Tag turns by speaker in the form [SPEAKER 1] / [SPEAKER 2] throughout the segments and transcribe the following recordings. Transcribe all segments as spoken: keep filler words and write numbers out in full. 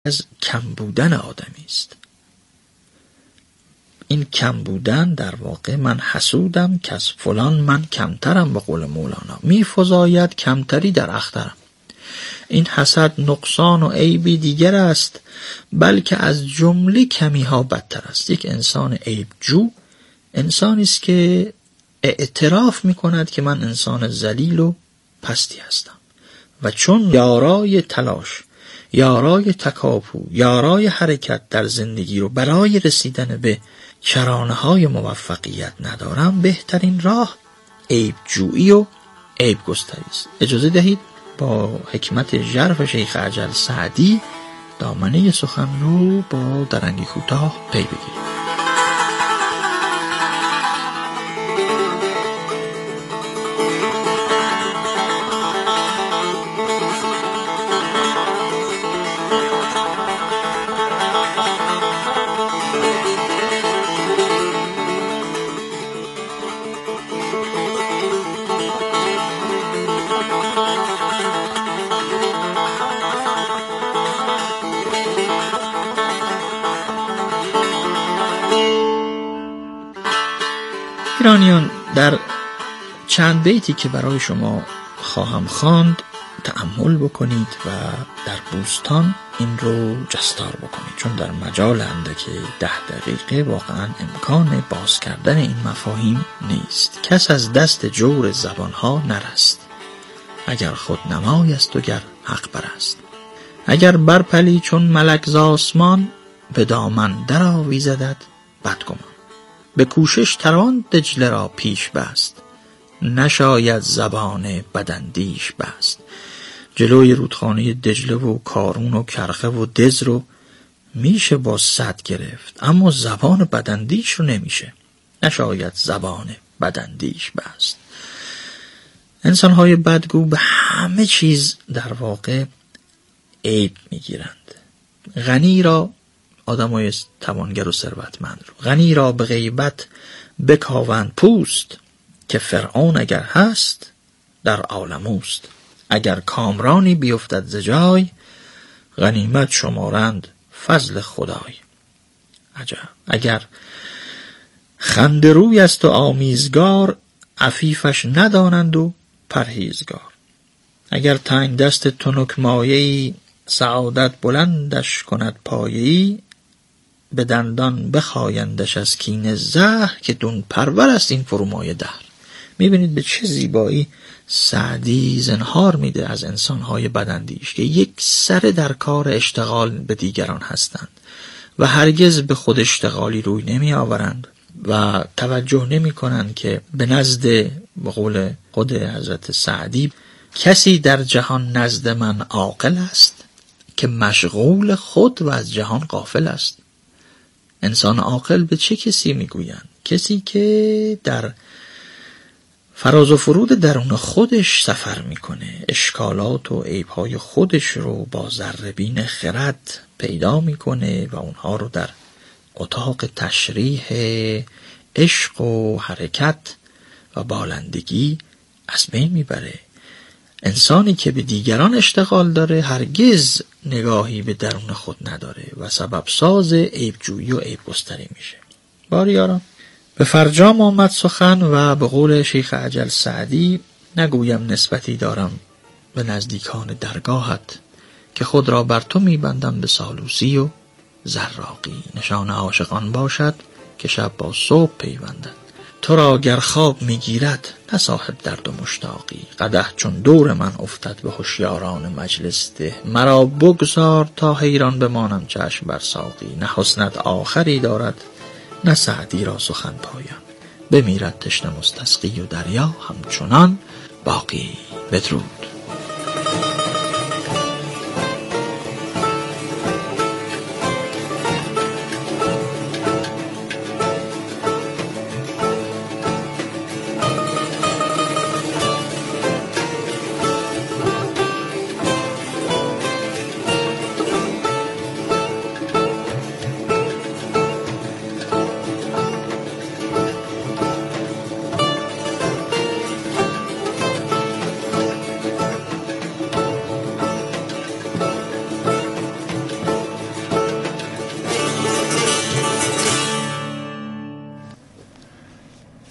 [SPEAKER 1] از کم بودن آدمی است. این کم بودن در واقع من حسودم که از فلان من کمترم، به قول مولانا می فزاید کمتری در اخترم. این حسد نقصان و عیبی دیگر است، بلکه از جمله کمی ها بدتر است. یک انسان عیب جو انسانی است که اعتراف می کند که من انسان ذلیل و پستی هستم و چون یارای تلاش، یارای تکاپو، یارای حرکت در زندگی رو برای رسیدن به کرانه های موفقیت ندارم، بهترین راه عیب جویی و عیب گستری است. اجازه دهید با حکمت ژرف شیخ اجل سعدی دامنه سخن رو با درنگی کوتاه پی بگیریم. ایرانیان، در چند بیتی که برای شما خواهم خواند تأمل بکنید و در بوستان این رو جستار بکنید، چون در مجال اندک ده دقیقه واقعا امکان باز کردن این مفاهیم نیست. کس از دست جور زبانها نرست، اگر خود نمای است و گر حق برست. اگر برپلی چون ملک ز آسمان، به دامن در آویزدت بدگمان. به کوشش توان دجله را پیش بست، نشاید زبان بداندیش بست. جلوی رودخانه دجله و کارون و کرخه و دز رو میشه با صد گرفت، اما زبان بداندیش رو نمیشه. نشاید زبان بداندیش بست. انسان‌های بدگو به همه چیز در واقع عیب میگیرند. غنی را، آدمای توانگر و ثروتمند رو، غنی را به غیبت بکاوند پوست، که فرعون اگر هست در عالم اوست. اگر کامرانی بیفتد ز جای، غنیمت شمارند فضل خدای. عجب. اگر خندروی است و آمیزگار، عفیفش ندانند و پرهیزگار. اگر تنگ دست تنک مایه‌ای، سعادت بلندش کند پایه‌ای. به دندان بخایندش از کینه زهر، که دون پرور است این فرومایه دهر. میبینید به چه زیبایی سعدی زنهار میده از انسانهای بداندیش که یک سر در کار اشتغال به دیگران هستند و هرگز به خود اشتغالی روی نمی آورند و توجه نمی کنند که به نزد، به قول خود حضرت سعدی، کسی در جهان نزد من عاقل است که مشغول خود و از جهان غافل است. انسان عاقل به چه کسی میگویند؟ کسی که در فراز و فرود درون خودش سفر میکنه، اشکالات و عیبهای خودش رو با ذره‌بین خرد پیدا میکنه و اونها رو در اتاق تشریح عشق و حرکت و بالندگی از بین میبره. انسانی که به دیگران اشتغال داره هرگز نگاهی به درون خود نداره و سبب ساز عیبجویی و عیب گستری میشه. باریاران، به فرجام آمد سخن و به قول شیخ اجل سعدی نگویم نسبتی دارم به نزدیکان درگاهت، که خود را بر تو میبندم به سالوسی و زراقی. نشان عاشقان باشد که شب با صبح پیوندد، تو را گر خواب میگیرد نه صاحب درد و مشتاقی. قدح چون دور من افتد به هوشیاران مجلس ده، مرا بگذار تا حیران بمانم چشم بر ساقی. نه حسنت آخری دارد نه سعدی را سخن پایان، بمیرد تشنه مستسقی و دریا همچنان باقی. بدرود.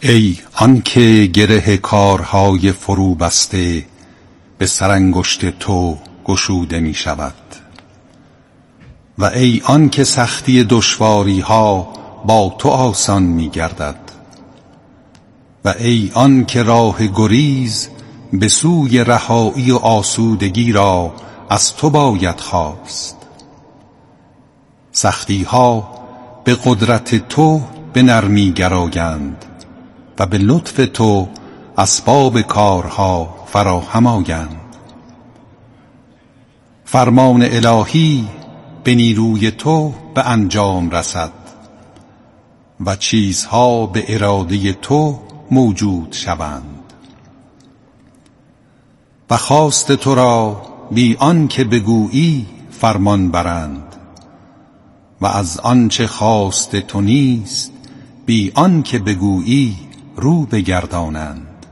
[SPEAKER 2] ای آن که گره کارهای فرو بسته به سرانگشت تو گشوده می شود، و ای آن که سختی دشواری ها با تو آسان می گردد، و ای آن که راه گریز به سوی رهایی و آسودگی را از تو باید خواست. سختی ها به قدرت تو به نرمی گرایند و به لطف تو اسباب کارها فراهم آیند. فرمان الهی به نیروی تو به انجام رسد و چیزها به اراده تو موجود شوند. و خواست تو را بی آن که بگویی فرمان برند و از آنچه خواست تو نیست بی آن که بگویی رو بگردانند.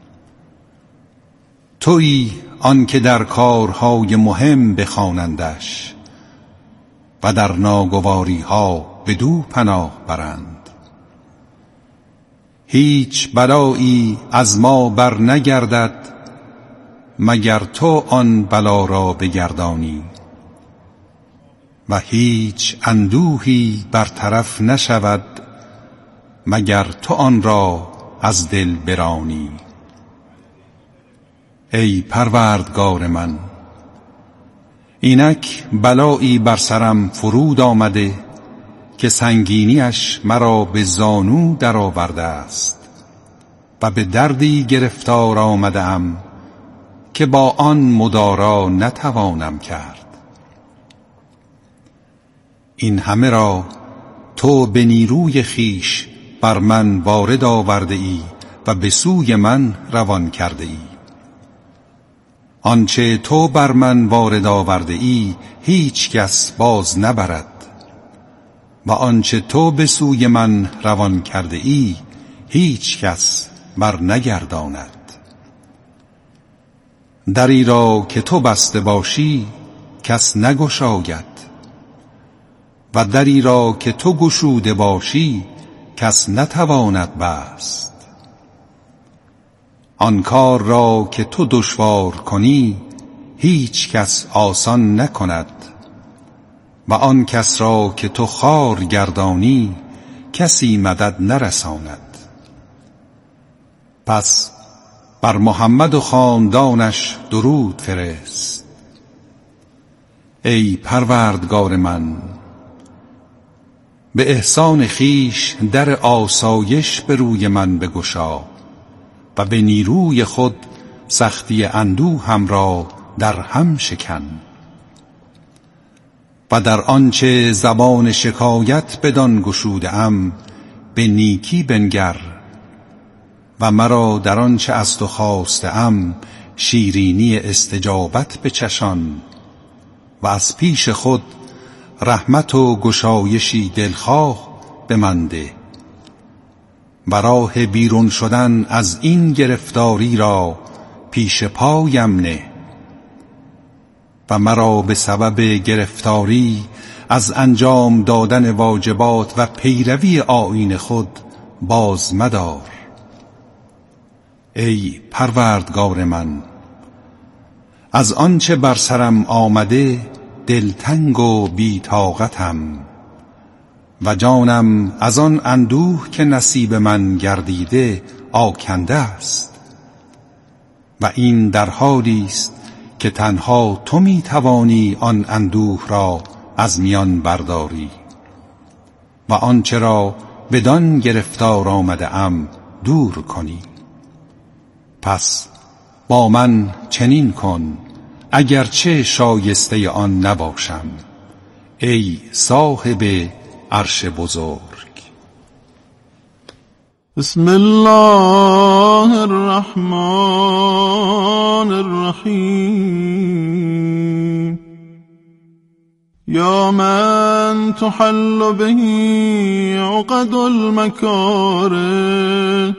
[SPEAKER 2] تویی آن که در کارهای مهم بخوانندش و در ناگواریها بدو پناه برند. هیچ بلایی از ما بر نگردد مگر تو آن بلا را بگردانی، و هیچ اندوهی برطرف نشود مگر تو آن را از دل برانی. ای پروردگار من، اینک بلایی بر سرم فرود آمده که سنگینیش مرا به زانو در آورده است و به دردی گرفتار آمده ام که با آن مدارا نتوانم کرد. این همه را تو به نیروی خیش بر من وارد آورده ای و به سوی من روان کرده ای. آنچه تو بر من وارد آورده ای هیچ کس باز نبرد، و آنچه تو به سوی من روان کرده ای هیچ کس بر نگرداند. دری را که تو بسته باشی کس نگشاید، و دری را که تو گشوده باشی کس نتواند بست. آن کار را که تو دشوار کنی هیچ کس آسان نکند، و آن کس را که تو خوار گردانی کسی مدد نرساند. پس بر محمد و خاندانش درود فرست. ای پروردگار من، به احسان خیش در آسایش به روی من بگشا و به نیروی خود سختی اندوهم را در هم شکن. و در آنچه زبان شکایت بدان گشوده ام به نیکی بنگر، و مرا در آنچه از تو خواسته ام شیرینی استجابت بچشان، و از پیش خود رحمت و گشایشی دلخواه به من ده، و راه بیرون شدن از این گرفتاری را پیش پایم نه، و مرا به سبب گرفتاری از انجام دادن واجبات و پیروی آیین خود باز مدار. ای پروردگار من، از آنچه بر سرم آمده دلتنگ و بی طاقتم، و جانم از آن اندوه که نصیب من گردیده آکنده است، و این در حالی است که تنها تو می توانی آن اندوه را از میان برداری و آنچه را بدان گرفتار آمده ام دور کنی. پس با من چنین کن اگرچه شایسته آن نباشم، ای صاحب عرش بزرگ.
[SPEAKER 3] بسم الله الرحمن الرحیم. یا من تحل به عقد المکاره،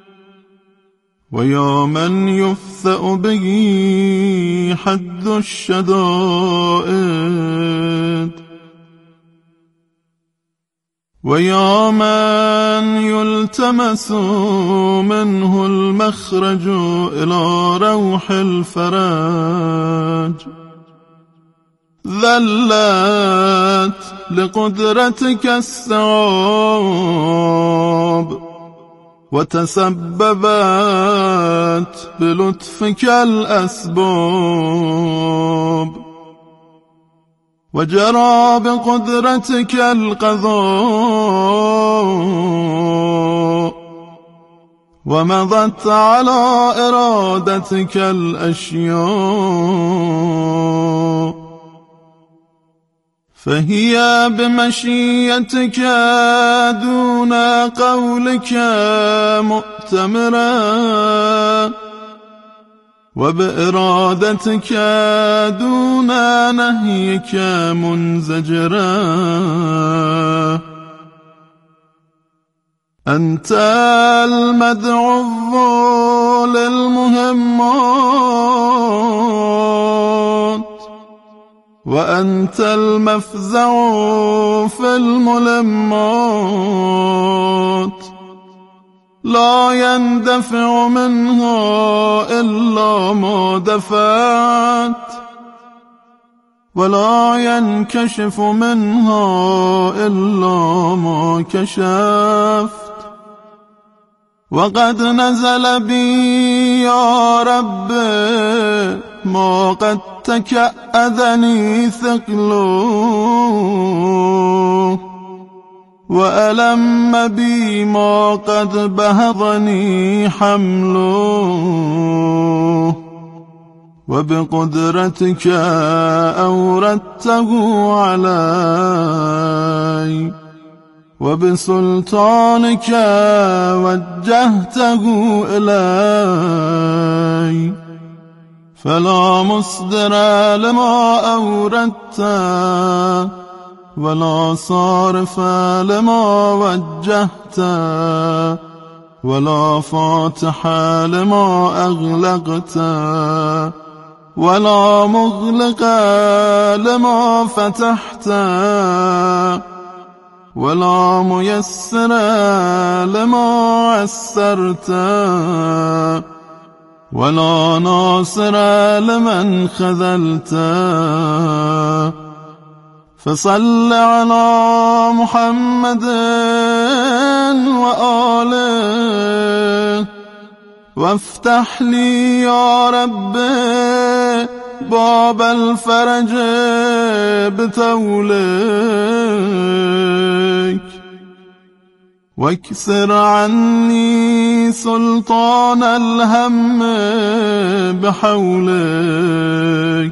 [SPEAKER 3] و یا من یفثأ به حد الشدائد، ويا من يلتمس منه المخرج إلى روح الفرج، ذلت لقدرتك السعاب وتسببت بلطفك الأسباب، وجرى بقدرتك القضاء، ومضت على إرادتك الأشياء، فهي بمشيتك دون قولك مؤتمرة، وبإرادتك دون نهيك منزجرة. أنت المدعو للمهمات، وأنت المفزع في الملمات، لا يندفع منها إلا ما دفعت، ولا ينكشف منها إلا ما كشفت. وقد نزل بي يا رب ما قد تكأذني ثقله، وألم بي ما قد بهضني حمله، وبقدرتك أوردته علي، وبسلطانك وجهته إلي، فلا مصدر لما أوردت، ولا صارف لما وجهت، ولا فاتح لما أغلقت، ولا مغلق لما فتحت، ولا ميسر لما عسرت، ولا ناصر لمن خذلت. فصل على محمد وآله، وافتح لي يا رب باب الفرج بتولك، واكسر عني سلطان الهم بحولك،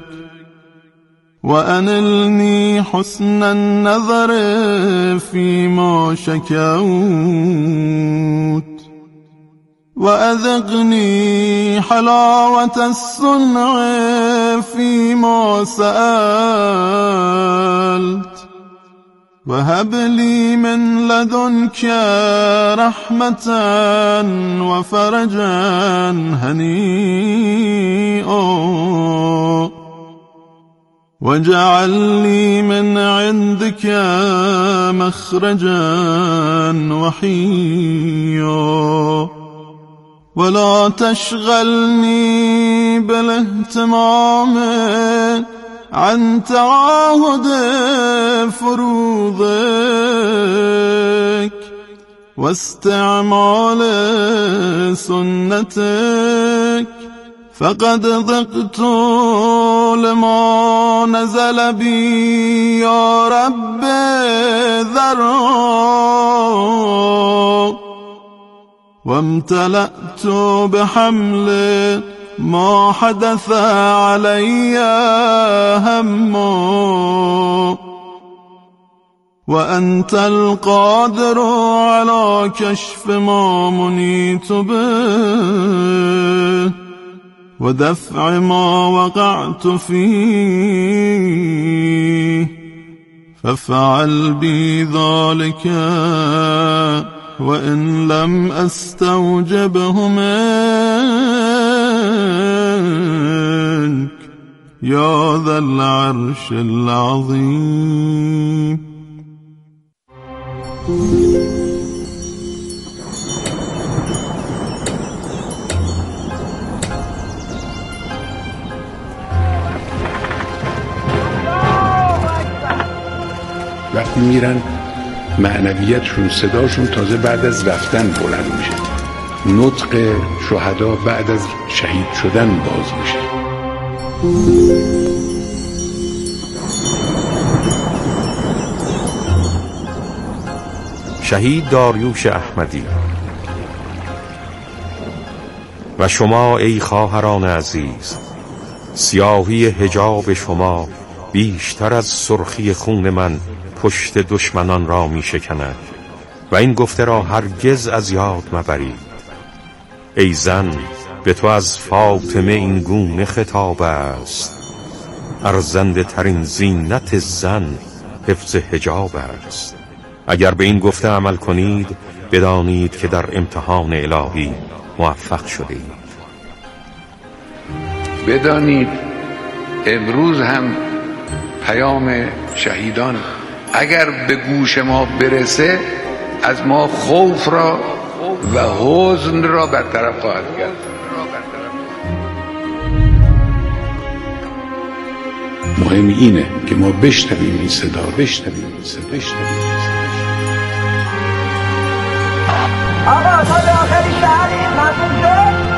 [SPEAKER 3] وأنلني حسن النظر فيما شكوت، وأذقني حلاوة الصنع فيما سألت، وهب لي من لدنك رحمة وفرجا هنيئا، واجعل لي من عندك مخرجا وحيا، ولا تشغلني بالاهتمام عن تعاهد فروضك واستعمال سنتك، فقد ضقت لما نزل بي يا رب ذرا، وامتلأت بحمل ما حدث علي هما، وأنت القادر على كشف ما منيت به، ودفع ما وقعت فيه، فافعل بي ذلك وإن لم أستوجبه منك يا ذا العرش العظيم.
[SPEAKER 4] وقتی میرن معنویتشون، صداشون تازه بعد از رفتن بلند میشه. نطق شهدا بعد از شهید شدن باز میشه.
[SPEAKER 5] شهید داریوش احمدی. و شما ای خواهران عزیز، سیاهی حجاب شما بیشتر از سرخی خون من پشت دشمنان را می شکند و این گفته را هرگز از یاد مبرید. ای زن، به تو از فاطمه این گونه خطاب است: ارزنده ترین زینت زن حفظ حجاب است. اگر به این گفته عمل کنید، بدانید که در امتحان الهی موفق شدید.
[SPEAKER 4] بدانید امروز هم پیام شهیدان اگر به گوش ما برسه، از ما خوف را و حزن را برطرف خواهد کرد. مهم اینه که ما بشنویم این صدا، بشنویم این صدا، بشنویم این صدا.
[SPEAKER 6] آقا تا داخل شهری مفهوم شد؟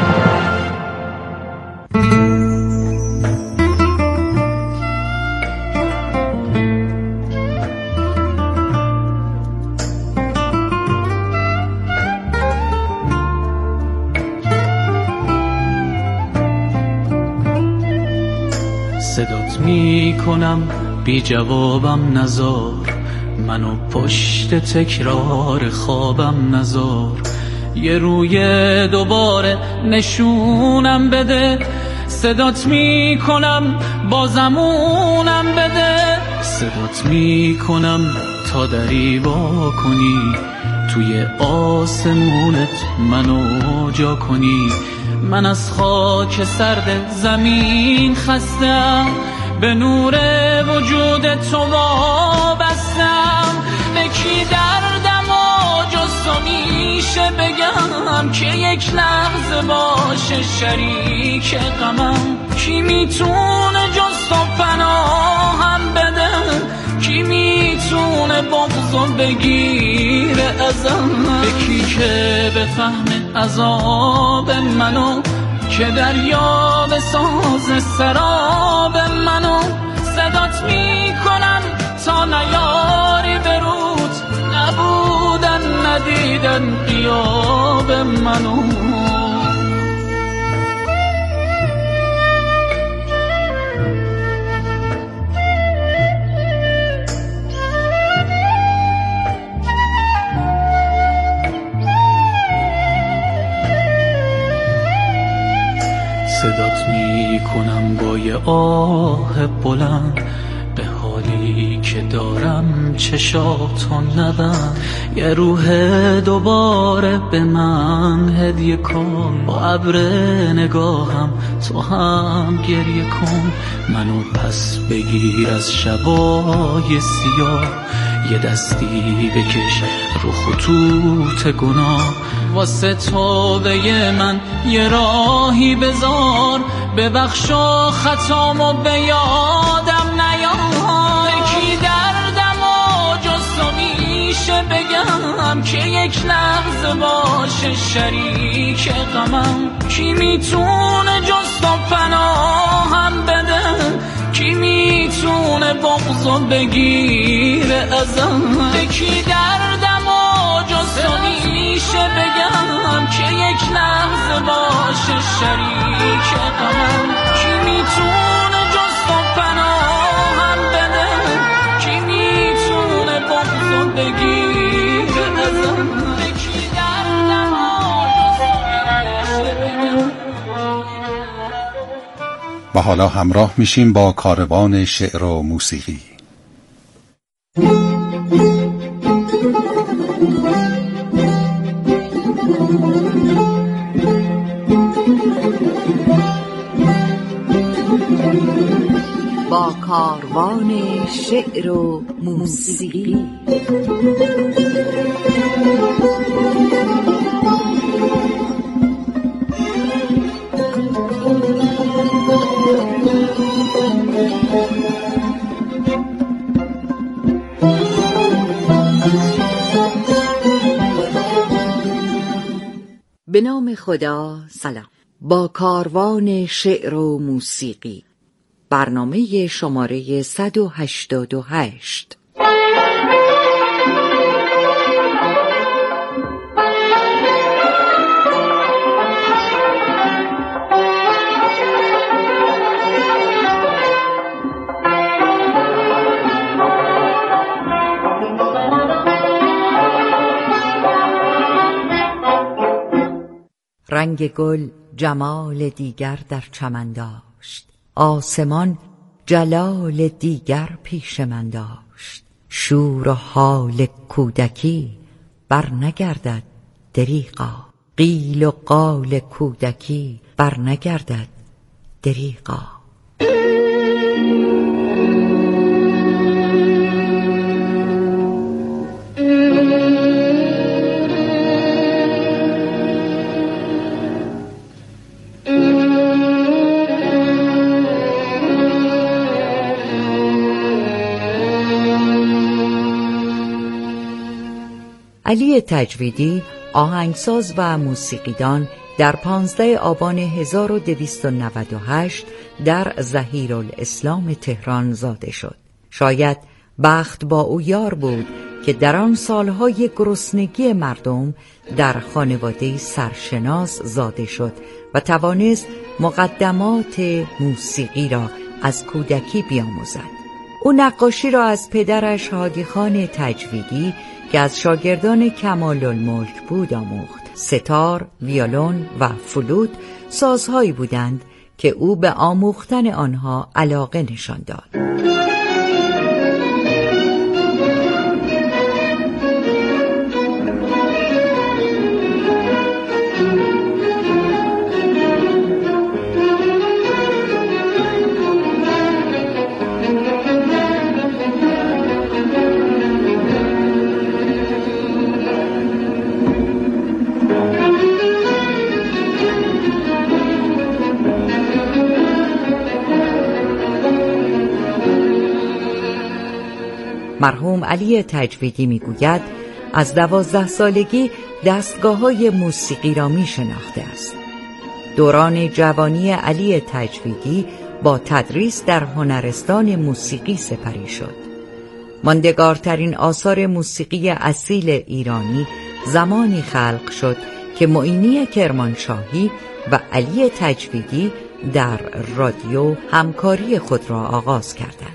[SPEAKER 7] صدات می کنم بی جوابم نزار، منو پشت تکرار خوابم نزار. یه روی دوباره نشونم بده، صدات می کنم بازمونم بده. صدات می کنم تا دری وا کنی، توی آسمونت منو جا کنی. من از خاک سرد زمین خستم، به نور وجود تو وابستم. به کی دردم و جز تو میشه بگم که یک لحظه باشه شریک غمم؟ کی میتونه جز تو پناهم بده؟ کی میتونه بغضو بگیره ازم؟ به کی که بفهمه عذاب منو، که دریا بساز سراب منو. صدات میکنم تا نیاری برود، نبودن ندیدن غیاب منو. صدات می کنم با یه آه بلند، به حالی که دارم چشاتو نبند. یه روح دوباره به من هدیه کن، با ابر نگاهم تو هم گریه کن. منو پس بگیر از شبای سیاه، یه دستی بکش رو خطوط گناه. واسه توبه من یه راهی بذار، ببخشا خطامو به یادم نیار. کی دردم و جز تو میشه بگم که یک لحظه باشه شریک غمم؟ کی میتونه جز تو پناهم بده؟ کی میتونه بغضو بگیره ازم؟ کی دردم و جز تو میشه بگم که یک لحظه باشه شریک غمم؟ کی میتونه جز تو پناهم بده؟ کی میتونه بغضو بگیره ازم؟ کی دردم و جز تو میشه بگم.
[SPEAKER 2] و حالا همراه میشیم با کاروان شعر و موسیقی.
[SPEAKER 8] با کاروان شعر و موسیقی. به نام خدا. سلام. با کاروان شعر و موسیقی، برنامه شماره صد و هشتاد و هشت. رنگ گل جمال دیگر در چمن داشت، آسمان جلال دیگر پیش من داشت. شور و حال کودکی بر نگردد دریغا، قیل و قال کودکی بر نگردد دریغا. علی تجویدی، آهنگساز و موسیقیدان، در پانزده آبان هزار و دویست و نود و هشت در ظهیرالاسلام تهران زاده شد. شاید بخت با او یار بود که در آن سالهای گرسنگی مردم در خانواده سرشناس زاده شد و توانست مقدمات موسیقی را از کودکی بیاموزد. او نقاشی را از پدرش هادی خان تجویدی که از شاگردان کمال الملک بود آموخت. ستار، ویولون و فلوت سازهایی بودند که او به آموختن آنها علاقه نشان داد. مرحوم علی تجویدی میگوید از دوازده سالگی دستگاه‌های موسیقی را می شناخته است. دوران جوانی علی تجویدی با تدریس در هنرستان موسیقی سپری شد. ماندگارترین آثار موسیقی اصیل ایرانی زمانی خلق شد که معینی کرمانشاهی و علی تجویدی در رادیو همکاری خود را آغاز کردند.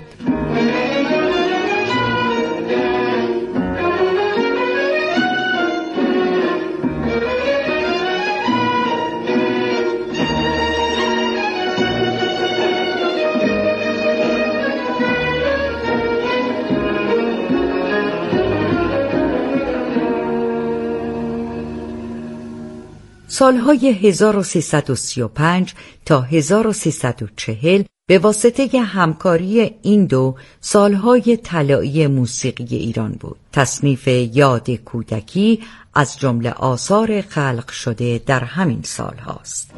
[SPEAKER 8] سالهای هزار و سیصد و سی و پنج تا هزار و سیصد و چهل به واسطه همکاری این دو سالهای طلایی موسیقی ایران بود. تصنیف یاد کودکی از جمله آثار خلق شده در همین سال هاست.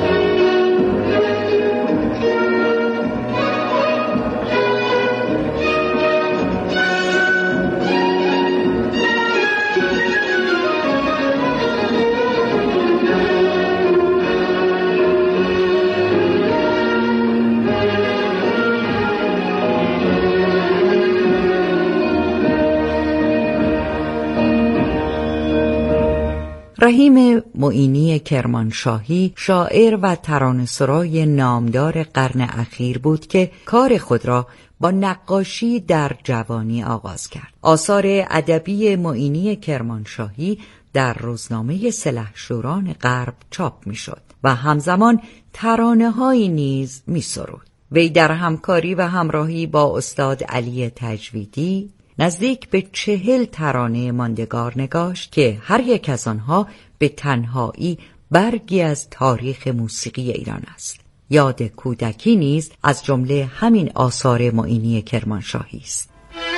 [SPEAKER 8] رحیم معینی کرمانشاهی شاعر و ترانه‌سرای نامدار قرن اخیر بود که کار خود را با نقاشی در جوانی آغاز کرد. آثار ادبی معینی کرمانشاهی در روزنامه سلحشوران غرب چاپ می‌شد و همزمان ترانه‌هایی نیز می‌سرود. وی در همکاری و همراهی با استاد علی تجویدی نزدیک به چهل ترانه ماندگار نگاشت که هر یک از آنها به تنهایی برگی از تاریخ موسیقی ایران است. یاد کودکی نیز از جمله همین آثار معینی کرمانشاهی است.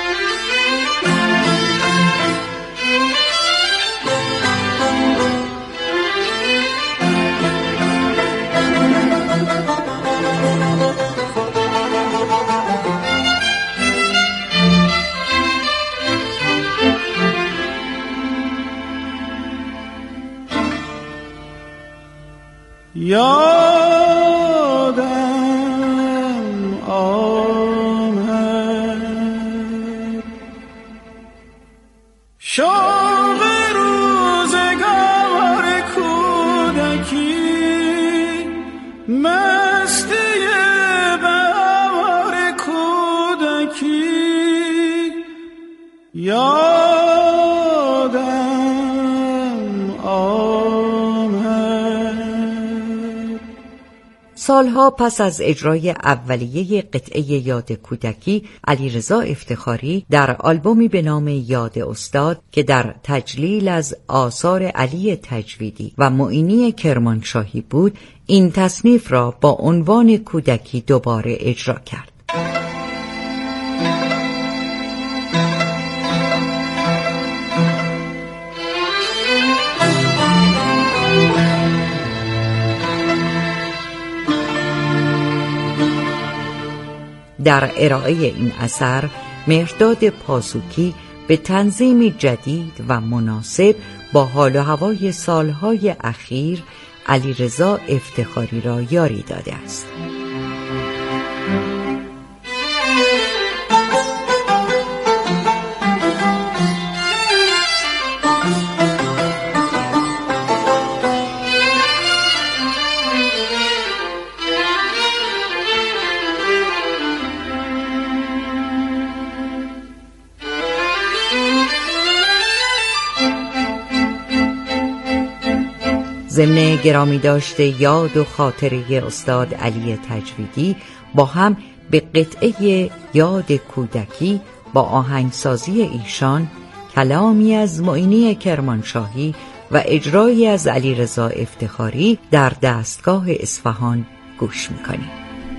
[SPEAKER 3] یادم آمد شوق روزگار کودکی، مستی بهار کودکی. یادم آمد.
[SPEAKER 8] سالها پس از اجرای اولیه قطعه یاد کودکی، علیرضا افتخاری در آلبومی به نام یاد استاد که در تجلیل از آثار علی تجویدی و معینی کرمانشاهی بود، این تصنیف را با عنوان کودکی دوباره اجرا کرد. در ارائه این اثر مهرداد پاسوکی به تنظیمی جدید و مناسب با حال و هوای سالهای اخیر علیرضا افتخاری را یاری داده است. ضمن گرامی داشته یاد و خاطره استاد علی تجویدی با هم به قطعه یاد کودکی با آهنگسازی ایشان، کلامی از معینی کرمانشاهی و اجرایی از علیرضا افتخاری در دستگاه اصفهان گوش می‌کنیم.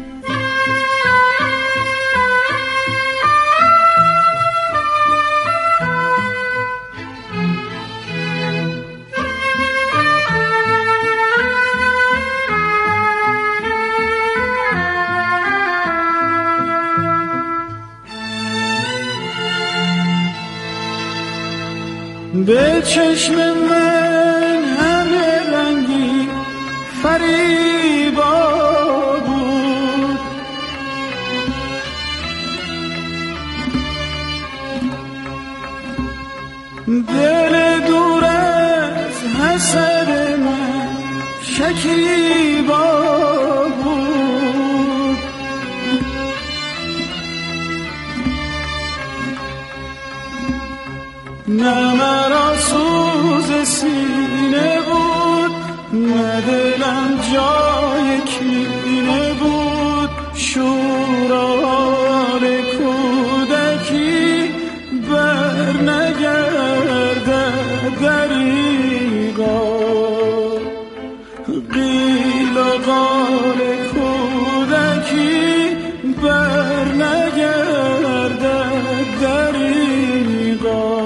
[SPEAKER 3] به چشم من همه رنگی فریبا بود، دل دور از حسد من شکیبا بود. نه مرا سوز سینه بود، نه دلم جای کینه بود. شورال کودکی بر نگردد دریغا، قیل و قال کودکی بر نگردد دریغا.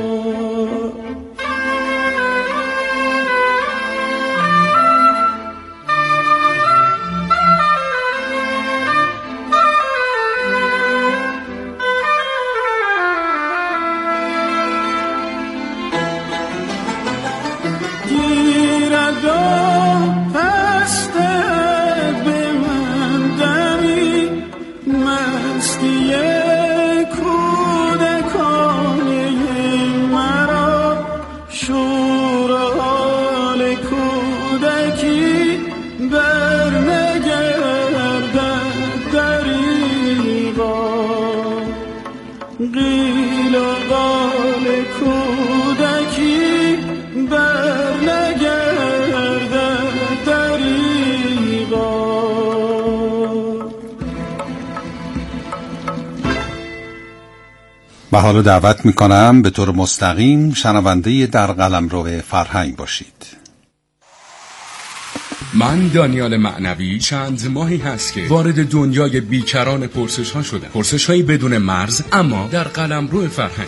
[SPEAKER 2] و حالا دعوت میکنم به طور مستقیم شنونده در قلمرو فرهنگ باشید.
[SPEAKER 9] من دانیال معنوی چند ماهی هست که وارد دنیای بیکران پرسش ها شدم. پرسش هایی بدون مرز اما در قلمرو فرهنگ.